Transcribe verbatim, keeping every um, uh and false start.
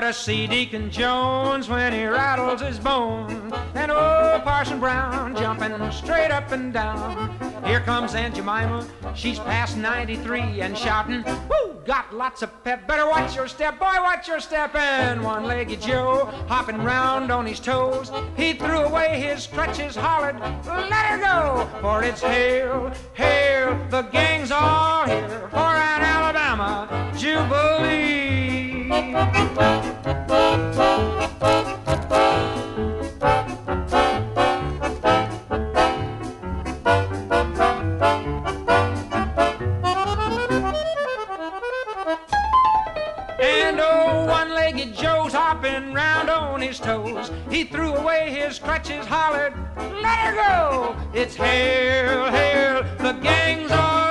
to see Deacon Jones when he rattles his bones. And old Parson Brown jumping straight up and down. Here comes Aunt Jemima, she's past ninety-three and shouting, woo, got lots of pep, better watch your step, boy, watch your step. And one-legged Joe hopping round on his toes, he threw away his crutches, hollered, let her go, for it's hail, hail, the gang's all here for an Alabama Jubilee. And oh, one-legged Joe's hopping round on his toes. He threw away his crutches, hollered, let her go. It's hail, hail, the gang's all